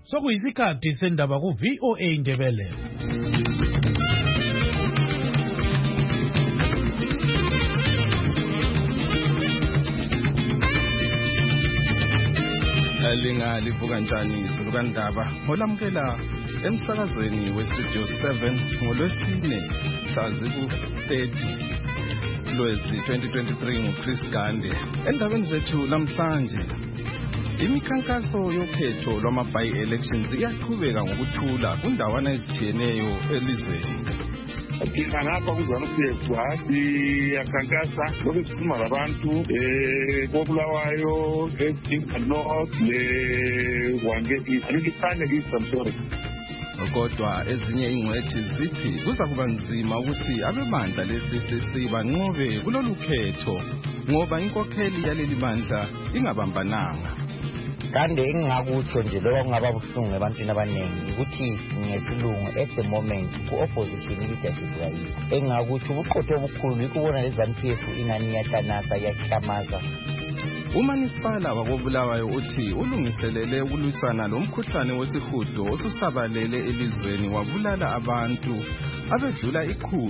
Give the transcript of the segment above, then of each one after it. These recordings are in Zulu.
Sokuyisikhathi sendaba ku VOA Indebele. Livuka kanjani izulukandaba ngolamukela emsakazweni weStudio 7 ngolwesine ku-30 Lwezi 2023 nguChris Gande. Endabeni zethu namhlanje, imikhankaso yokhetho lwama-by-elections iyaqhubeka ngokuthula kundawana ezitshiyeneyo elizweni. Ngapha kuZANU-PF siyakhankasa lokhu sikhuluma labantu koBulawayo, eNorth leWangeki alifane iSamsori. Kodwa ezinye ingcwethi zithi kuza kuba nzima ukuthi abebandla leCCC banqobe kulolu khetho ngoba inkokheli yaleli bandla ingabambananga. Kanti engingakutsho nje lokho kungaba buhlungu ebantwini abaningi ukuthi ngesilungu at the moment ku-opposition leadership yayikho. Engingakutsho ubuqotho obukhulu yikho ubona leZANU-PF ingani iyatanasa iyahlamaza. Umanisipala wakoBulawayo uthi ulungiselele ukulwisana lomkhuhlane wesihudo osusabalele elizweni wabulala abantu abedlula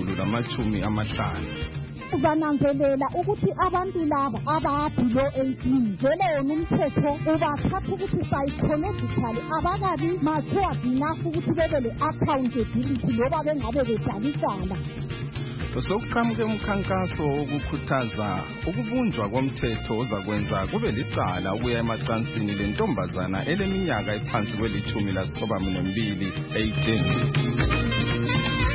150. Uzananzelela ukuthi abantu laba ababilo 18 vele wona umthetho ubathatha ukuthi psychologically abakabi matured enough ukuthi bebe le-accountability loba bengabe bedalisana. Sokuqhamuke umkhankaso wokukhuthaza ukubunjwa komthetho ozakwenza kube licala ukuya emacansini lentombazana eleminyaka ephansi kweli-12 18.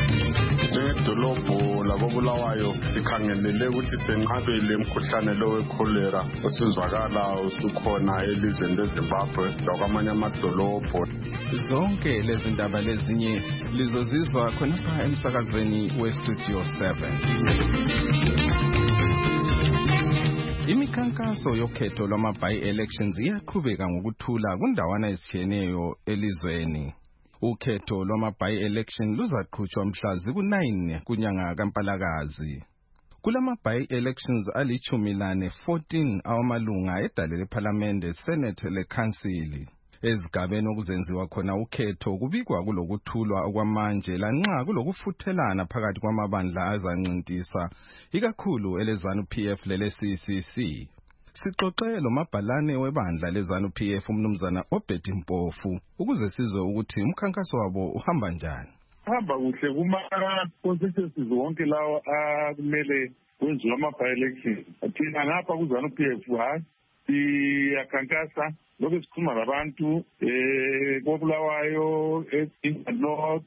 Edolobho lakoBulawayo sikhangelele ukuthi senqabele umkhuhlane lo wekholera osuzwakala usukhona elizweni leZimbabwe lakwamanye amadolobho. Zonke lezi ndaba lezinye lizozizwa khonapha emsakazweni weStudio 7. Imikhankaso yokhetho lwama-by-elections iyaqhubeka ngokuthula kundawana ezitshiyeneyo elizweni. Ukhetho lwama-by-election luzaqhutshwa mhla ziku-9 kunyanga kaMpalakazi. Kulama-by-elections ali-14 awamalunga edale lephalamende, senate lekhansili. Ezigabeni okuzenziwa khona ukhetho kubikwa kulokuthulwa okwamanje lanxa kulokufuthelana phakathi kwamabandla azancintisa ikakhulu eleZANU-PF lele-CCC. Sixoxe lomabhalane webandla leZANU-PF umnumzana Obed Mpofu ukuze sizwe ukuthi umkhankaso wabo uhamba njani. Hamba kuhle kuma-constituencies wonke lawo akumele kwenziwe ama-by-election. Thina ngapha kuZANU-PF siyakhankasa lokhu sikhuluma labantu koBulawayo, eNorth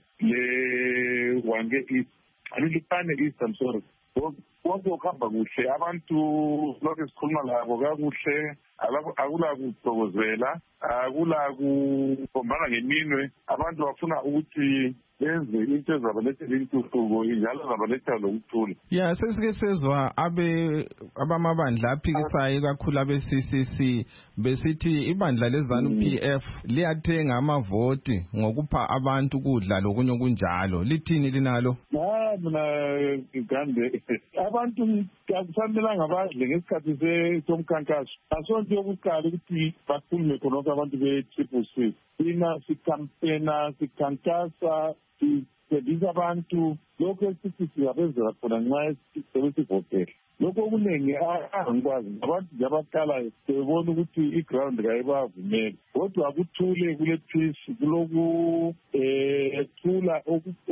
leWangeki alifane iSamsori. Konke kuhamba kuhle, abantu lokhu sikhuluma labo kakuhle, akulakuxokozela, akulakubombana ngeminwe. Abantu bafuna ukuthi benze into ezabalethela intuthuko njalo zabalethela lokuthula. Ya sesike sezwa abamabandla aphikisayo kakhulu abe-CCC besithi ibandla leZANU-PF liyathenga amavoti ngokupha abantu ukudla lokunye okunjalo. Lithini linalo? Mina Gande, abantu akufanelanga badle ngesikhathi somkhankaso. Asonto yokuqala ukuthi bakhulume khonokho abantu be-CCC. Thina sikampena, sikhankasa, sifundisa abantu lokho esithi siyabenzela khona nxa sebesivotela. Lokho okuningi angikwazi abantu nje abaqalayo sebebona ukuthi i-ground kayibavumeli, kodwa akuthule kule peace, kulokuthula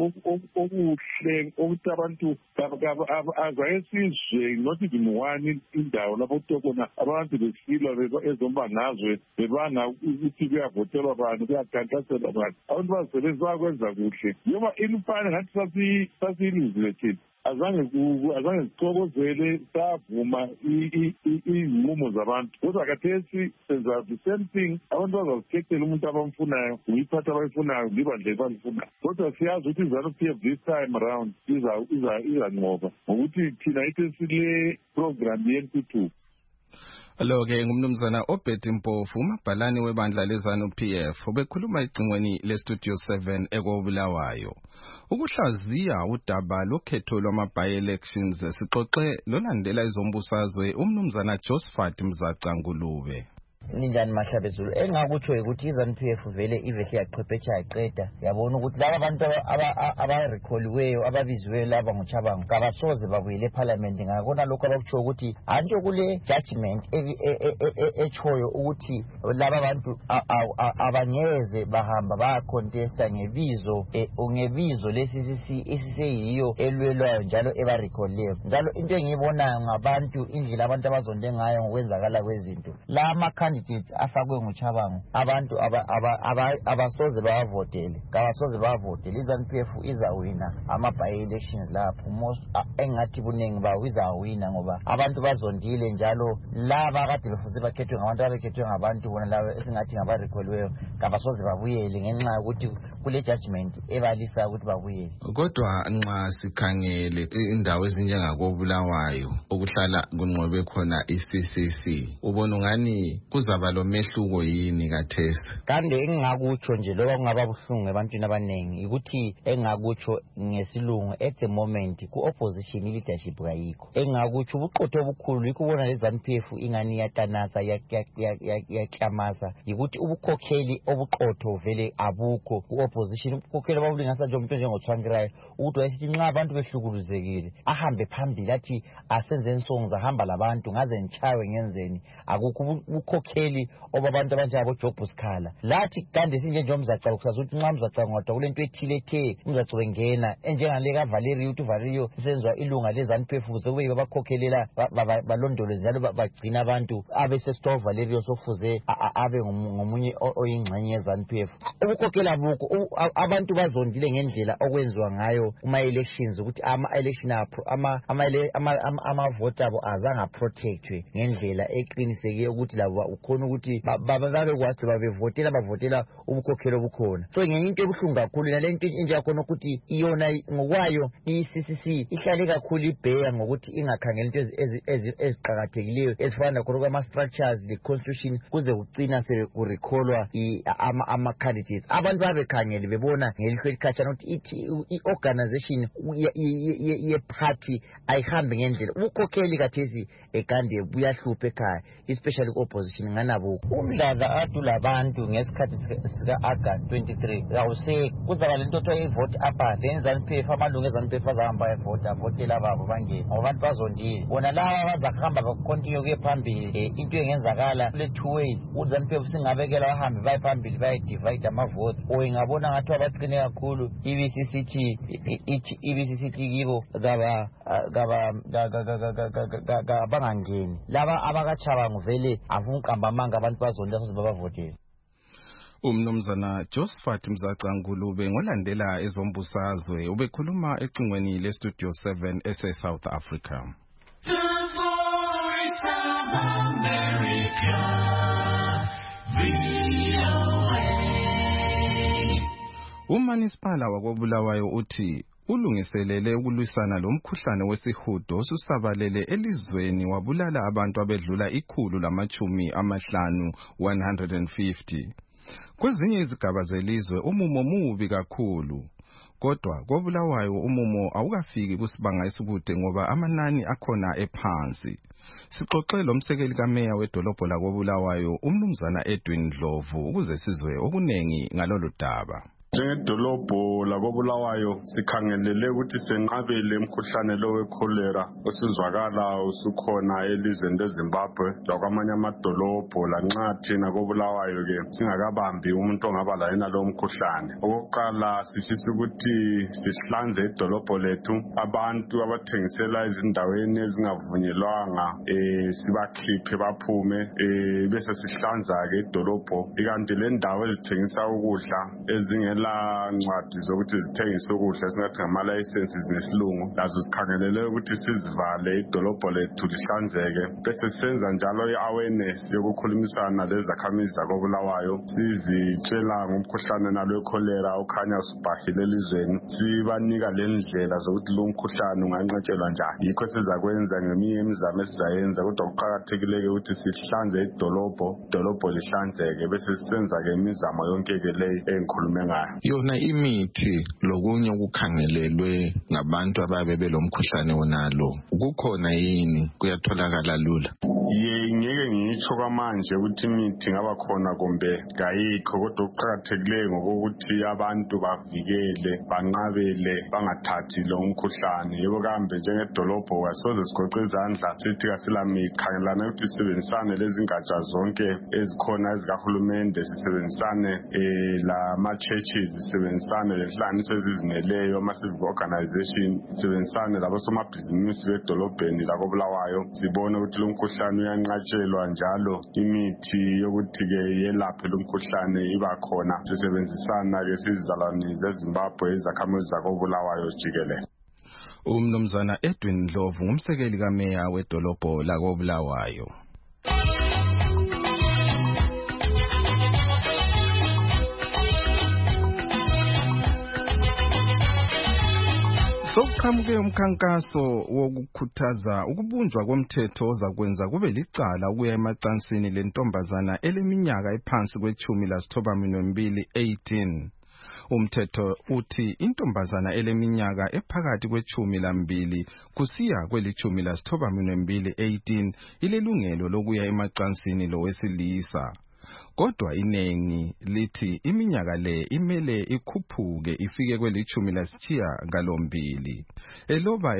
okuhle ukuthi abantu azake sizwe not even one indawo lapho kuthiwa abantu besilwa ezombangazwe bebanga ukuthi kuyavotelwa abantu, kuyakhankaselwa abantu. Abantu bazisebenzi bakwenza kuhle njengoba ilufane ngathi sasiyiluzile thina. Azange sixokozele savuma izinqumo zabantu, kodwa khathesi senza the same thing. Abantu bazazikhethela umuntu abamfunayo, uyiphatha abayifunayo libandle balifunayo. Kodwa siyazi ukuthi iZANU-PF this time around izanqoba ngokuthi thina ithi sile program yentuthuko. Lo-ke ngumnumzana Obed Mpofu, umabhalane webandla leZANU-PF, ubekhuluma ecingweni leStudio 7 ekoBulawayo. Ukuhlaziya udaba lokhetho lwama-by-elections sixoxe lolandela izombusazwe umnumzana Josephat Mzaca Ngulube. ninjani Mahlabezulu engakutsho ukuthi iZANU-PF vele ivehle yaqhwephetsha yaqeda yabona ukuthi laba abantu abarekholiweyo ababiziweyo laba ngoChabangu kabasoze babuyele eParliament ngakona lokho abakutsho ukuthi anto kule judgment echoyo ukuthi laba bantu abangeze bahamba bayacontesta ngebizo leCCC esiseyiyo elwelwayo njalo ebarekholileyo njalo into engiyibonayo ngabantu indlela abantu abazonde ngayo ngokwenzakala kwezinto la ama-candidates afakwe ngoChabangu abantu abasoze bawavotele iZANU-PF izawina ama-by-elections lapho engathi buningi bawo izawina ngoba abantu bazondile njalo laba kade befuze bakhethwe ngabantu abekhethwe ngabantu bona laba esingathi ngabarekholiweyo kabasoze babuyele ngenxa yokuthi kule judgment ebalisa ukuthi babuyele. Kodwa nxa sikhangele indawo ezinjengakobulawayo okuhlala kunqobe khona iCCC ubona ngani kuzaba lo mehluko yini kathesi? Kande engingakutsho nje loba kungaba buhlungu ebantwini abaningi ukuthi engingakutsho ngesilungu at the moment ku-opposition leadership kayikho. Engingakutsho ubuqotho obukhulu ikubona leZANU-PF ingani yatanasa yaklamasa ukuthi ubukhokheli obuqotho vele abukho ku-opposition. Ubukhokheli babulingasa nje umuntu njengoTshwangirayo ukuthi wayesithi nxa abantu behlukuluzekile ahambe phambili athi asenze songs ahamba labantu ngaze ngichawe ngenzeni akukho ubukhokheli obabantu abanjengabo Job Sikhala lathi kande sinje nje umzaca ukusazi ukuthi nxa umzaca ngodwa kulento ethile ethe umzaca wengena enjengale kaValerio uthi Valerio senzwa ilunga leZANU-PF kube babakhokhelela balondoloze njalo bagcina abantu abesestore Valerio sofuze abe ngomunye oyingxenye yeZANU-PF. Ubukhokheli abukho abantu bazondile ngendlela okwenziwa ngayo kuma-elections ukuthi ama-election ama-vote abo azange protectwe ngendlela eqinisekile ukuthi labo ukhona ukuthi babekwazi bavotela ubukhokheli obukhona. So ngenye into ebuhlungu kakhulu nale nto nje yakhona ukuthi iyona ngokwayo iCCC ihlale kakhulu ibheya ngokuthi ingakhangela into eziqhakathekileyo ezifana nakho kwama-structures le-constitution kuze kucina sekurekholwa ama-candidates. Abantu babekhangele bebona ngelihlo elikhatshana ukuthi i-organization ye-party ayihambi ngendlela. Ubukhokheli kathesi ekande buyahlupha ekhaya especially ku-opposition nganabo. Umdlaza adula abantu ngesikhathi sika-August 23 awuse kuzaba lento othiwa i-vote apart eZANU-PF amalungu eZANU-PF azahamba avotela babo bangene ngoba abantu bazondile bona laba bazakuhamba bakontinue kuye phambili. Into engenzakala kule two ways uZANU-PF singabekela bahambe baye phambili baye-divide ama-votes ingabona ngathi abaqine kakhulu ibCCT kibo bangangeni laba abakaChabangu vele avunkamba amanga abantu bazondela soze babavotele. Umnumzana Josephat Mzaca Ngulube ngolandela ezombusazwe ubekhuluma ecingweni leStudio 7 ese-South Africa. The Voice of America, uManisipala wakobulawayo uthi ulungiselele ukulwisana lomkhuhlane wesihudo osusabalele elizweni wabulala abantu abedlula 150. Kwezinye izigaba zelizwe umumo mubi kakhulu. Kodwa kobulawayo umumo awukafiki kusibanga esikude ngoba amanani akhona ephansi. Sixoxe lomsekeli kameya wedolobho lakobulawayo umnumzana Edwin Ndlovu ukuze sizwe okunengi ngalolu daba. Njengedolobho lakobulawayo sikhangelele ukuthi senqabele umkhuhlane lo wekholera osuzwakala usukhona elizweni leZimbabwe lakwamanye amadolobho lanxa thina kobulawayo ke singakabambi umuntu ongaba layena lo mkhuhlane. Okokuqala sifisa ukuthi sihlanze idolobho lethu, abantu abathengisela ezindaweni ezingavunyelwanga sibakhiphe baphume bese sihlanza ke idolobho ikanti le ndawo ezithengisa ukudla ezingela ncwadi zokuthi zithengise ukudla esingathi ngama-licenses nesilungu lazo zikhangelele ukuthi sizivale idolobho lethu lihlanzeke bese senza njalo i-awareness yokukhulumisana lezakhamizi zakobulawayo sizitshela ngomkhuhlane nalo wekholera okhanya usubhahile elizweni sibanika le ndlela zokuthi lo mkhuhlane unganqatshelwa njani. Yikho sizakwenza ngeminye imizamo esizayenza kodwa kuqakathekile ukuthi sihlanze idolobho lihlanzeke bese sisenza ke imizamo yonke ke le engikhulume ngayo. Yona imithi lokunye ukukhangelelwe ngabantu ababe belomkhuhlane wonalo kukhona yini kuyatholakala lula? Ngeke ngitsho kwamanje ukuthi imithi ngaba khona kumbe kayikho, kodwa ukuqhakathekileyo ngokuthi abantu bavikele banqabele bangathathi lo mkhuhlane. Yebo kambe njengedolobho kasoze sigoqe izandla sithi kasila mithi, khangelana ukuthi sisebenzisane lezi ngatsha zonke ezikhona ezikahulumende, sisebenzisane lama-churches, sisebenzisane lenhlanganiso ezizimeleyo, ama-civic organization, sisebenzisane labosomabhizinisi bedolobheni lakoBulawayo, sibone ukuthi lo mkhuhlane uyanqatshelwa njalo imithi yokuthi-ke yelaphe lo mkhuhlane iba khona. Sisebenzisana-ke sizizalwane zeZimbabwe, izakhamuzi zakoBulawayo jikelele. Umnumzana Edwin Ndlovu ngumsekeli kameya wedolobho lakoBulawayo. Sokuqhamuke umkhankaso wokukhuthaza ukubunjwa komthetho ozakwenza kube licala ukuya emacansini lentombazana eleminyaka ephansi kwe-12 18. Umthetho uthi intombazana eleminyaka ephakathi kwe-12 kusiya kwe-19 18 ilelungelo lokuya emacansini lowesilisa. Kodwa inengi lithi iminyaka le imele ikhuphuke ifike kwe-12. Eloba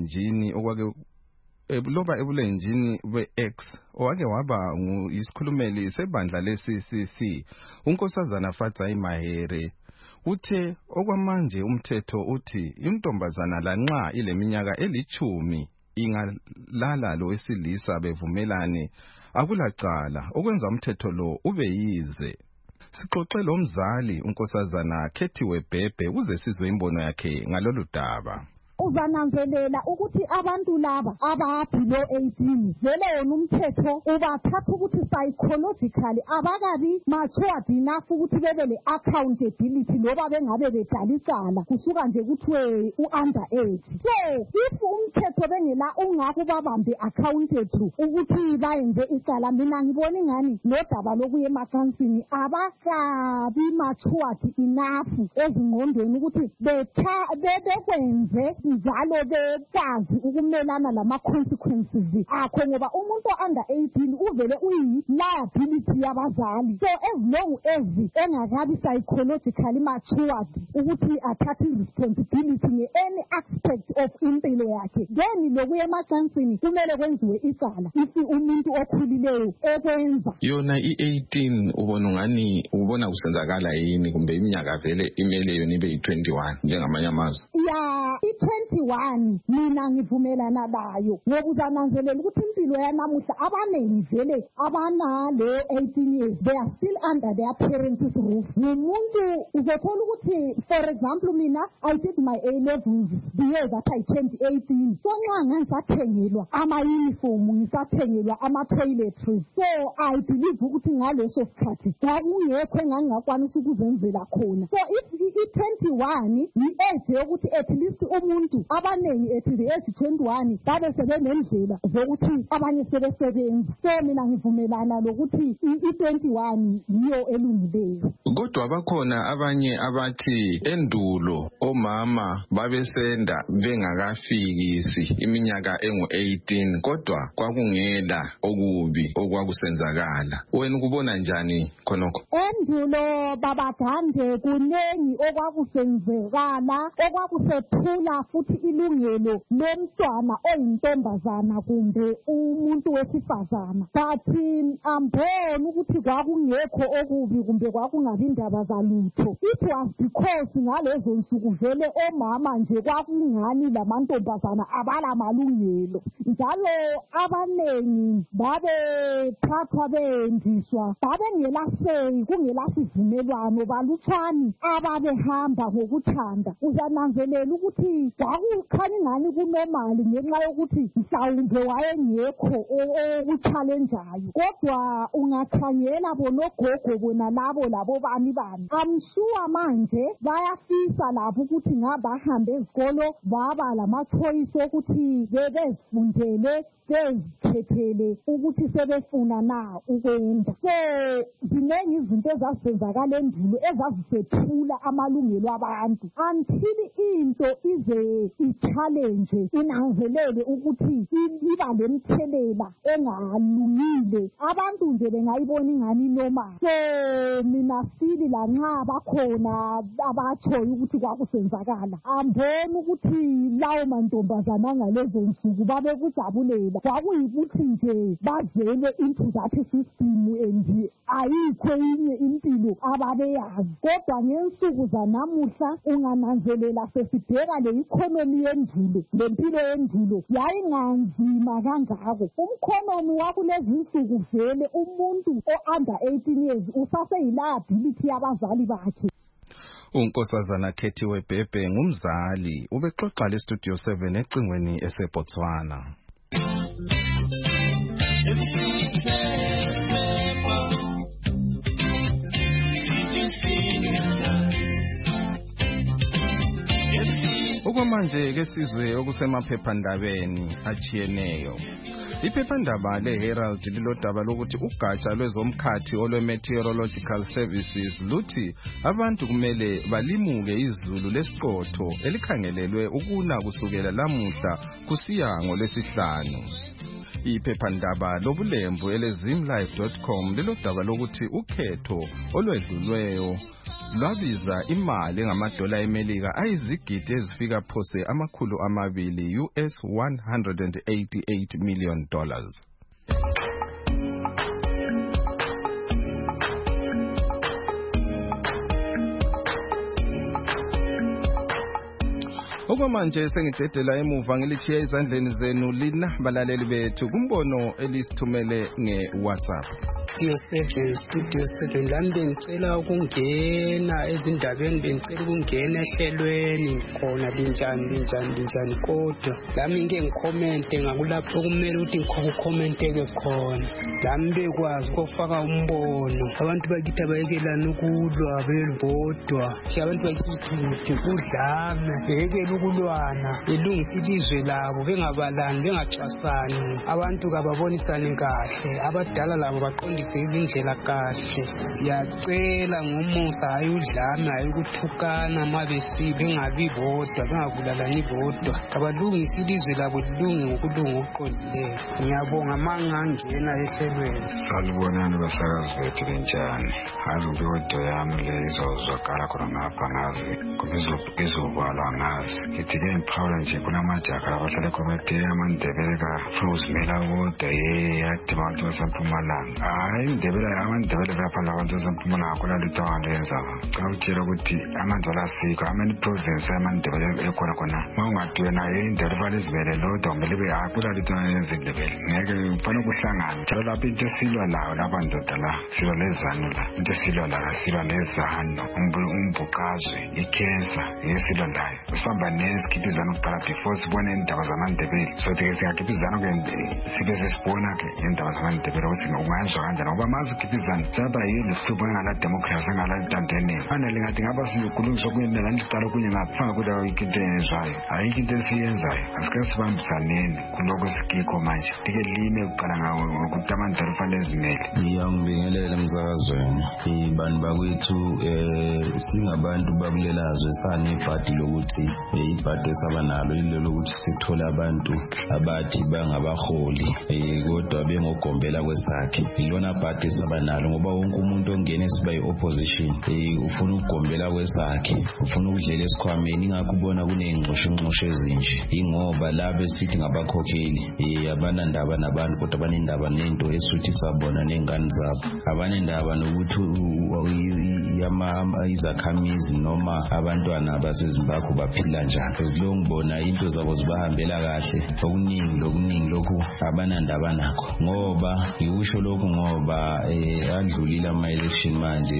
ebulenjini we-X owake waba isikhulumeli sebandla le-CCC, unkosazana Fatsai Mahere uthe okwamanje umthetho uthi intombazana lanxa ileminyaka 10 ingalala lowesilisa bevumelane akulacala okwenza umthetho lo ube yize. Sixoxe lo mzali unkosazana Khethiwe Bhebhe uze sizwe imbono yakhe ngalolu daba. Uzananzelela ukuthi abantu laba ababhilo 18 vele wona umthetho ubathatha ukuthi psychologically abakabi matured enough ukuthi bebe le accountability loba bengabe bedalisana kusuka nje kuthiwe u-under age. So if umthetho bengela ungakho babambe accountable ukuthi bayenze icala, mina ngibona ingani lodaba lokuya emacansini abakabi matured enough ezingqondweni ukuthi bekwenze njalo bekwazi ukumelana lama-consequences akho, ngoba umuntu under 18 uvele uyi-liability yabazali. So as long as engakabi psychologically matured ukuthi athathe i-responsibility nge-any aspect of impilo yakhe, then lokuya emacansini kumele kwenziwe icala if umuntu okhulileyo ekwenza. Yona i-18 ubona kusenzakala yini, kumbe iminyaka vele imele yona ibe yi-21 njengamanye amazwe? Ya, i-21 mina ngivumelana nayo ngoba uzananzelela ukuthi impilo yanamuhla abaningi vele abanale 18 years they are still under their parents' roof. Ngumuntu uzothola ukuthi for example mina I did my A-levels the year that I turned 18. So nxa ngisathengelwa ama-uniform, ngisathengelwa ama-toiletries, so I believe ukuthi ngaleso sikhathi kwakungekho engangakwanisa ukuzenzela khona. So if i-21 yi-age yokuthi at least umuntu abanengi at the age 21 babe sebenendlela zokuthi abanye sebesebenza. So mina ngivumelana lokuthi i-21 yiyo elungileyo. Kodwa bakhona abanye abathi endulo omama babesenda bengakafikisi iminyaka engu-18 kodwa kwakungela okubi okwakusenzakala. Wena kubona njani khonokho? Endulo babagande kunengi okwakusenzekala, okwakusephula futhi ilungelo lomntwana oyintombazana kumbe umuntu wesifazana. But ambona ukuthi kwakungekho okubi kumbe kwakungabi indaba zalutho. It was because ngalezo nsuku vele omama nje kwakungani lamantombazana abala malungelo, njalo abanengi babethathwa bendiswa babengelaseyi kungelasivumelwano balutshani ababehamba ngokuthanda. Uzananzelela wananzelela ukuthi kwakukhanya ingani kunormali ngenxa yokuthi mhlawumbe wayengekho okuchallengeayo, kodwa ungakhangela bonogogo bona labo bani amshuwa manje bayafisa labo ukuthi ngabahambe ezikolo baba lama-choice ukuthi bezifundele bezikhethele ukuthi sebefuna na ukwenza. So ziningi izinto ezazisenzakala endulo ezazisethula amalungelo abantu until into ize i-challenge inanzelele ukuthi iba lemthelela engalungile, abantu nje bengayibona ingani normal. So mina sili lanxa bakhona abatshoyo ukuthi kwakusenzakala, ambona ukuthi lawo mantombazana angalezo nsuku babekujabulela, kwakuyikuthi nje bazele into that system and ayikho inye impilo ababeyazi. Kodwa ngensuku zanamuhla ungananzelela sesibheka le economy yendulo lempilo yendulo yayinganzima kangako. Umkhonomi wakulezi nsuku vele umuntu o-under 18 years usaseyiliability yabazali bakhe. uNkosazana Khethiwe Bhebhe ngumzali ubexoxa le Studio 7 ecingweni eseBotswana. Okwamanje ke sizwe okusemaphephandabeni achiyeneyo. Iphephandaba leHerald lilodaba lokuthi ugatsha lwezomkhathi olwe-Meteorological Services luthi abantu kumele balimuke izulu lesiqotho elikhangelelwe ukuna kusukela lamuhla kusiya ngoLwesihlanu. Iphephandaba lobulembu elezimlive.com lilodaba lokuthi ukhetho olwedlulweyo lwabiza imali engamadola eMelika ayizigidi ezifika phose $200 US $188 million. Okwamanje sengidedela emuva ngilithiya ezandleni zenu lina balaleli bethu kumbono elisithumele nge-WhatsApp. Studio 7 lami bengicela ukungena ezindabeni, bengicela ukungena ehlelweni khona linjani kodwa lami ngeke ngicommente ngakulapho kumele ukuthi ngikhomenteke khona. Lami bekwazi ukufaka umbono, abantu bakithi abayekelana ukulwa belibodwa, abantu bakithi kudlame beyekela ukulwana, belungisa ilizwe labo bengabalani bengacwasani, abantu kababonisane kahle, abadala labo baqondise izindlela kahle. Siyacela ngomusa hayi udlame hayi ukuthukana mabesi bengabi bodwa bengabulalani bodwa, abalungisa ilizwe labo lilunge ngokulunga okuqondileyo. Ngiyabonga mangangena ehlelweni. Salibonani basakazi bethu benjani, hayi ubudo yami lezozwakala khona ngapha ngazi kubizobalwa ngazi ngithi ke empower nje kunamajaha abahlala khona amandebele kafuzimela kodwa yathi abantu baseMpumalanga hayi indebele amandebele lapha labantu baseMpumalanga kula lutho alenza cha utshela ukuthi amandebele asikho amani province amandebele ekhona khona mawungathi wena indebele balezibele lodwa kumele kula lutho alenza indebele ngeke ufana ukuhlangana njalo lapha into silwa lawo labandoda la silwa nezano la into silwa la silwa nezano umbuqazwe icancer yesilwa layo sihamba nesikipizana ukuqala before sibone indaba zamandebele so ke siyakipizana ke sibe sesibona ke indaba zamandebele ukuthi unganjwa kanjani ngoba mazikipizana saba yini sihlupho ngala democracy ngala ntandeni fanele ngathi ngaba siyokhulumisa kunye nalantala kunye ngapha kudawo ikinto eyenzayo ayikho into esiyenzayo asike sibambisaneni kuloko sikikho manje dike lime uqala ngawo ukuthi amandebele fanele zimele. Ngiyangibingelela umsakazweni ibantu bakwethu singabantu bakulelazwe sanebhadi lokuthi ibhadi esabanalo ilelo ukuthi sithola abantu abathi bangabaholi kodwa bengogombela kwesakhe ilona bhadi esabanalo ngoba wonke umuntu ongena esiba yi-opposition ufuna ukugombela kwesakhe ufuna ukudlela esikhwameni ingakho ubona kuney'ngxoshongxosho ezinje ingoba labo esithi ngabakhokheli abanandaba nabantu kodwa banendaba nento esuthi sabona nengane zabo abanendaba nokuthi izakhamizi noma abantwana baseZimbabwe baphila njani ezilo ngibona into zabo zibahambela kahle okuningi lokhu abanandaba nakho ngoba ngikusho lokhu ngoba ngoba adlulile ama-election manje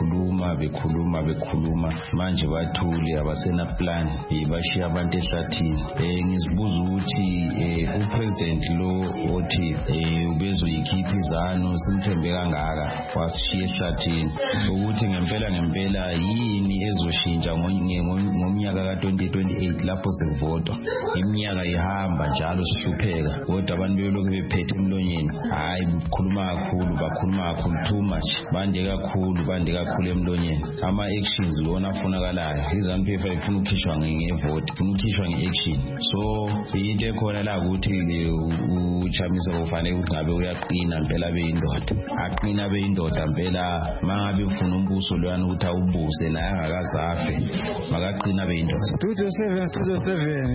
bekhuluma manje bathule abasena plan bashiya abantu ehlathini. Ngizibuza ukuthi upresident lo othi ubezoyikhipha izanu simthembe kangaka wasishiya ehlathini ukuthi ngempela yini ezoshintsha ngomnyaka ka-2028 lapho sekuvotwa. Iminyaka ihamba njalo sihlupheka kodwa abantu belokhu bephethe emlonyeni. Hayi bakhuluma kakhulu too much. Bande kakhulu emlonyeni. Ama-actions lona afunakalayo. IZANU-PF ifuna ukukhishwa ngevote, ifuna ukukhishwa nge-action. So into ekhona la ukuthi uChamisa kufanele ukuthi ngabe uyaqina mpela beyindoda. Aqina beyindoda mpela mangabe ufuna umbuso loyana ukuthi awubuse naye angakazafe. Makaqina beyindoda. Studio 7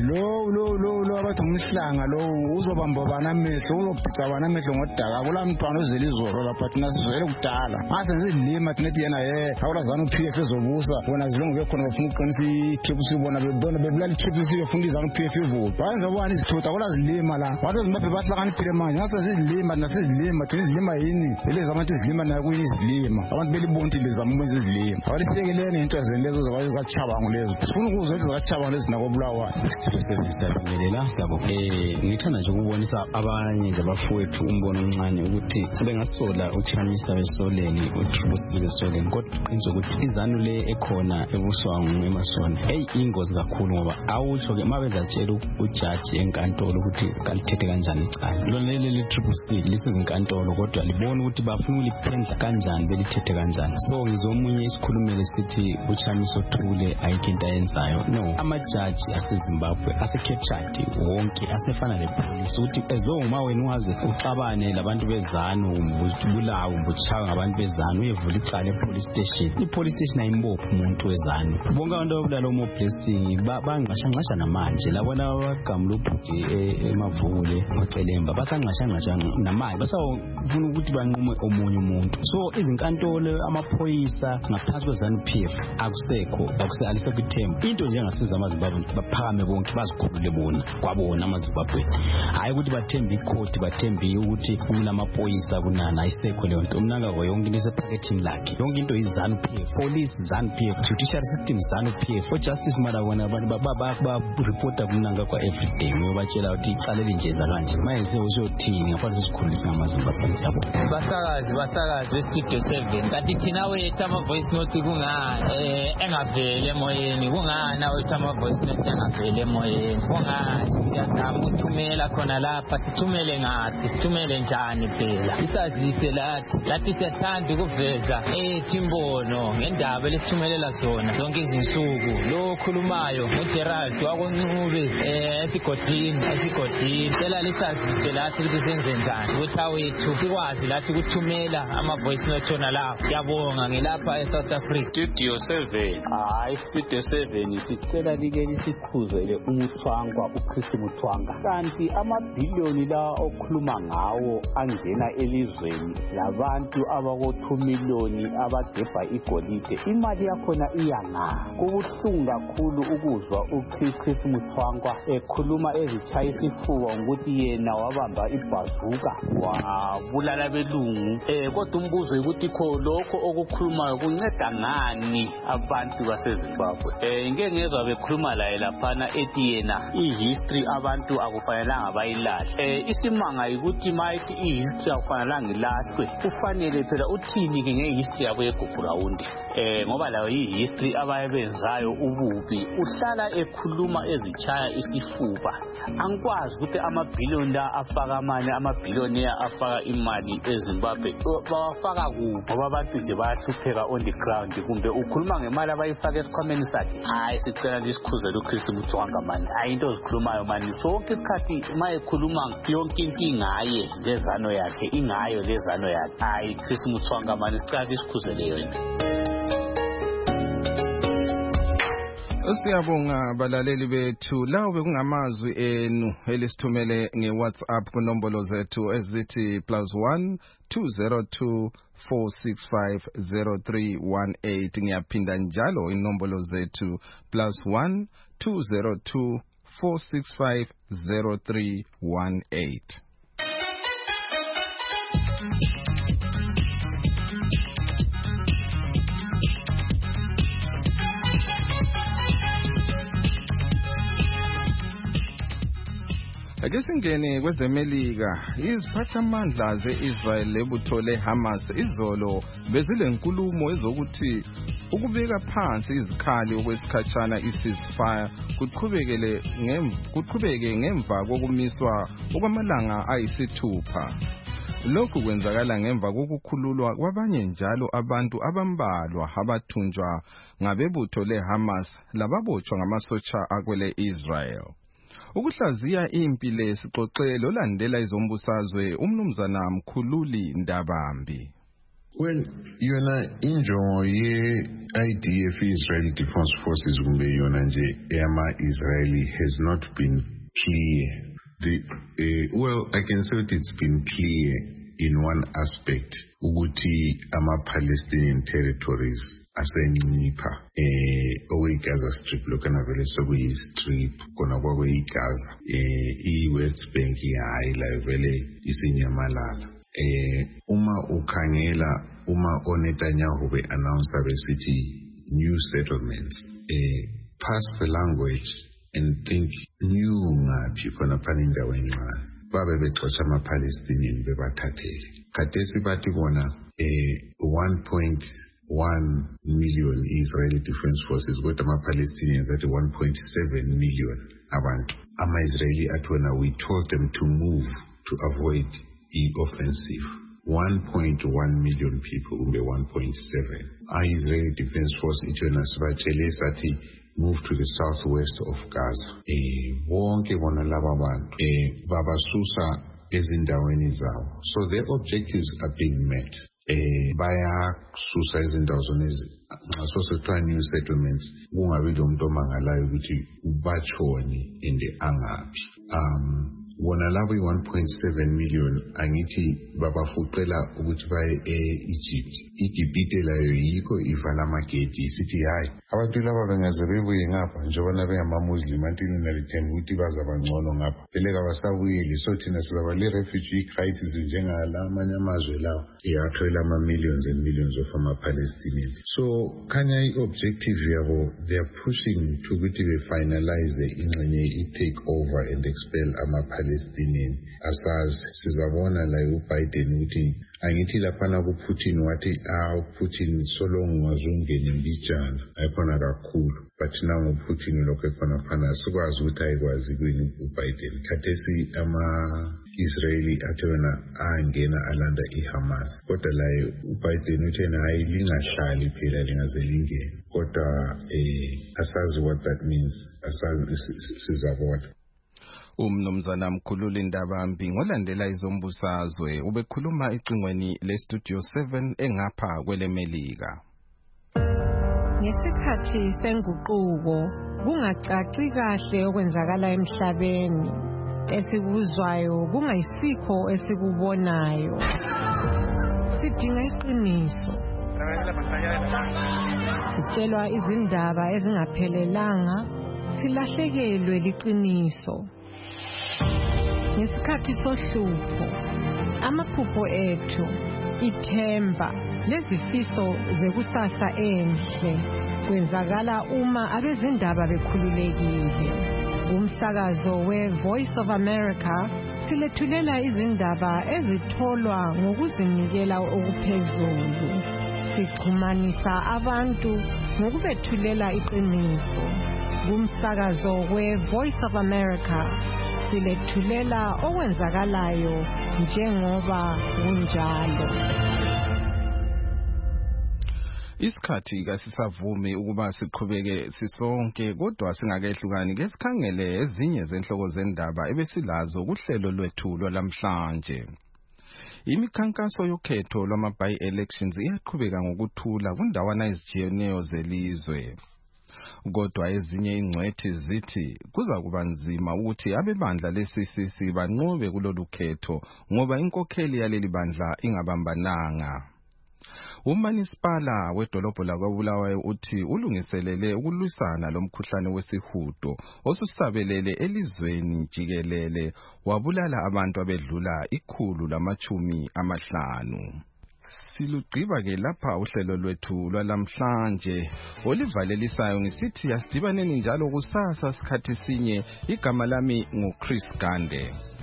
lo abathi umhlanga lo uzobambana amehlo uzobhicabana amehlo ngodaka kula mntwana uzele izolo lapha thina sizele kudala asenze ilima thina yena awula ZANU-PF ezobusa bona zilongo bekhona bafuna uqinisa i-TPC bona bebulala i-TPC befuna izANU-PF ivote bayenza bani izithutha kula zilima la abantu ezimbabhe bahlakaniphile manje nasezilima thina izilima yini eleza abantu izilima nayo kuyini izilima abantu belibonti lezamumenza izilima abalisekeleni into ezenlezo zakachabango lezo sifuna ukuzwa into zakachabango lezo nakobulawayo. Siyabingelela ngithanda nje ukubonisa abanye nje abafowethu umbono omncane ukuthi sebengasola uChamisa besoleni uTribusile besoleni kodwa iqiniso ukuthi izanu le ekhona ebuswa nguEmmerson ingozi kakhulu ngoba awutsho ke mabezatshela ujaji enkantolo ukuthi kalithethe kanjani icala lona leli Tribusile lisezinkantolo kodwa libona ukuthi bafuna uliphendla kanjani belithethe kanjani. So ngizomunye isikhulumele sithi uChamisa othule ayikho into ayenzayo. No, amajaji aseZimbabwe ase-captured wonke asefana lepolice ukuthi ezoma wena ungaze uxabane labantu bezanu ubulawa ubuchawa ngabantu bezanu uyevula icala epolice station. I-police station ayimbophi umuntu wezanu. Bonke abantu abulala uMoblessing bangashangasha namanje labona abagamula ubhuti eMavule oCelemba basangashangasha namanje basawufuna ukuthi banqume omunye umuntu. So izinkantolo amaphoyisa ngaphansi kweZANU-PF alisekho ithemba. Into nje engasiza amaZimbabwe baphakame bonke bazikhulule bona kwabona amaZimbabwe hayi ukuthi bathembe ikhoti bathembe ukuthi kunamaphoyisa kunana ayisekho leyo nto. Mnanga yonke into isephakethini lakhe yonke into iZANU-PF police ZANU-PF judiciary system ZANU-PF justice mara wona abantu ba-reporta kumnanga kwa everyday uyobatshela ukuthi icala elinjeza kanje manje uzothini ngaphansi sikhulisa ngamaZimbabwe siyabo. Basakazi Studio 7 kanti thina wethu ama-voice note engavele emoyeni kungani wethu ama-voice note engavele emoyeni kungani siyazama ukuthumela khona lapha sithumele ngaphi sithumele njani phela isazise lathi siyathanda ukuveza imbono ngendaba lesithumelela zona zonke izinsuku lo okhulumayo uGerald wakoNcube esigodini phela lisazise lathi ukuthi senze njani ukuthi awethu sikwazi lathi ukuthumela ama-voice note wona lapha. Siyabonga ngelapha eSouth Africa. Studio 7 hayi Studio 7 sicela like lisikhuzele uMuthwangwa uChris Muthwanga kanti amabhiliyoni la okhuluma ngawo angena elizweni labantu abako-2 miliyoni abagebha igolide imali yakhona iyanga. Kubuhlungu kakhulu ukuzwa uChris Muthwangwa ekhuluma ezitshayisa ifuba ngokuthi yena wabamba ibhazuka wabulala belungu kodwa umbuzo ukuthi kho lokho okukhulumayo kunceda ngani abantu baseZimbabwe. Ngeke ngezwe bekhuluma laye laphana ethi yena i-history abantu akufanelanga bayilahle. Isimanga ukuthi mayithi i-history akufanelanga ilahlwe kufanele phela uthini-ke nge-history yabo yeGugurawundi ngoba layo i-history abayebenzayo ububi uhlala ekhuluma ezitshaya isifuba. Angikwazi ukuthi amabhiliyoni la afaka amanye amabhiliyoni afaka imali eZimbabwe bawafaka kuphi ngoba abantu nje bayahlupheka on the ground kumbe ukhuluma ngemali abayifaka esikhwameni sakhe. Hayi sicela lisikhuzele uChris Muthwanga mani hayi into ozikhulumayo mani sonke isikhathi mayekhuluma yonke into ingaye lezano yakhe ingayo lezano yakhe. Hayi Chris Muthwanga mani sicela lisikhuzele yona. Siyabonga balaleli bethu lawo bekungamazwi enu elisithumele ngeWhatsApp kunombolo zethu ezithi +1 202 4650318 ngiyaphinda njalo inombolo zethu +1 202 4650318. Ake singene kwezemelika. Iziphathamandla ze-Israel lebutho le-Hamas izolo bezile nkulumo ezokuthi ukubeka phansi izikhali okwesikhatshana i-ceasefire kuqhubeke ngemva kokumiswa okwamalanga ayisithupha. Lokhu kwenzakala ngemva kokukhululwa kwabanye njalo abantu abambalwa abathunjwa ngabebutho le-Hamas lababotshwa ngamasotsha akwele Israel. Ukuhlaziya impi lesixoxe lolandela izombusazwe umnumzana Mkhululi Ndabambi. Well, yona injongo ye-IDF Israeli Defense Forces kumbe yona nje Israeli has not been clear. Well, I can say that it's been clear in one aspect, ukuthi ama-Palestinian territories asencipha okwe-Gaza Strip lokana vele sokuyi-strip kona kwakuyi-Gaza i-West Bank hayi la vele isenyamalala. Uma ukhangela oNetanyahu be-announce besithi new settlements, pass the language and think new ngaphi khona phana indawo encane babe bexotsha ama-Palestinian bebathathele khathesi bathi kona 1.1 million Israeli Defense Forces kodwa ama-Palestinians athi 1.7 million abantu. Ama-Israeli athi wona we told them to move to avoid offensive. 1.1 million people kumbe 1.7. Israeli Defense Force ithi wona sibatshele sathi move to the southwest of Gaza. Bonke bona laba bantu babasusa ezindaweni zawo. So their objectives are being met. Bayasusa ezindawo zona ngaso sekuthiwa new settlements kungabi lo muntu omangalayo ukuthi bachoni ende angaphi. Wona labo 1.7 million angithi babafuqela ukuthi baye e-Egypt. iGibhite layo yikho ivala amagedi isithi hayi abantu laba bengaze bebuye ngapha njengoba bengama-Muslim antini nalithemba ukuthi bazabangcono ngapha vele kabasabuyeli. So thina sizaba le-refugee crisis njengala amanye amazwe lawo athola ama-millions and millions of ama-Palestinian. So khanya i-objective yabo they are pushing to ukuthi be-finalize ingxenye i-take over and expel ama-Palestinian. Asazi sizabona la uBiden ukuthi angithi laphana kuPutin wathi uPutin solongo wazungene mbijana ayikhona kakhulu but now uPutin lokho ekhona phana sikwazi ukuthi ayikwazi kwini uBiden. Khathesi ama-Israeli athi wena angena alanda iHamas kodwa la uBiden uthi yena hayi lingahlali phela lingaze lingene kodwa asazi what that means. Asazi sizabona. Umnumzana Mkhululi Ndabambi ngolandela izombusazwe ubekhuluma icingweni leStudio 7 engapha kwelemelika. Ngesikhathi senguquko kungacaci kahle okwenzakala emhlabeni, esikuzwayo kungayisikho esikubonayo. Sidinga iqiniso. Sitshelwa izindaba ezingaphelelanga, silahlekelwe liqiniso. Ngesikhathi sohlupho, amaphupho ethu, ithemba, lezifiso zekusasa enhle kwenzakala uma abezindaba bekhululekile. Umsakazo we-Voice of America silethulela izindaba ezitholwa ngokuzinikela okuphezulu. Sixhumanisa abantu ngokubethulela iqiniso. Umsakazo we-Voice of America silethulela okwenzakalayo njengoba kunjalo. Isikhathi kasisavumi ukuba siqhubeke sisonke kodwa singakehlukani ke sikhangele ezinye zenhloko zendaba ebesilazo kuhlelo lwethu lwamhlanje. Imikhankaso yokhetho lwama-by-elections iyaqhubeka ngokuthula kundawana ezitshiyeneyo zelizwe. Kodwa ezinye ingcwethi zithi kuza kuba nzima ukuthi abebandla le-CCC banqobe kulolu khetho ngoba inkokheli yaleli bandla ingabambananga. Umanisipala wedolobho lakwaBulawayo uthi ulungiselele ukulwisana lomkhuhlane wesihudo osusabelele elizweni jikelele wabulala abantu abedlula 150. Silugqiba ke lapha uhlelo lwethu lwalamhlanje olivalelisayo ngisithi asidibaneni njalo kusasa sikhathi sinye. Igama lami nguChris Gande.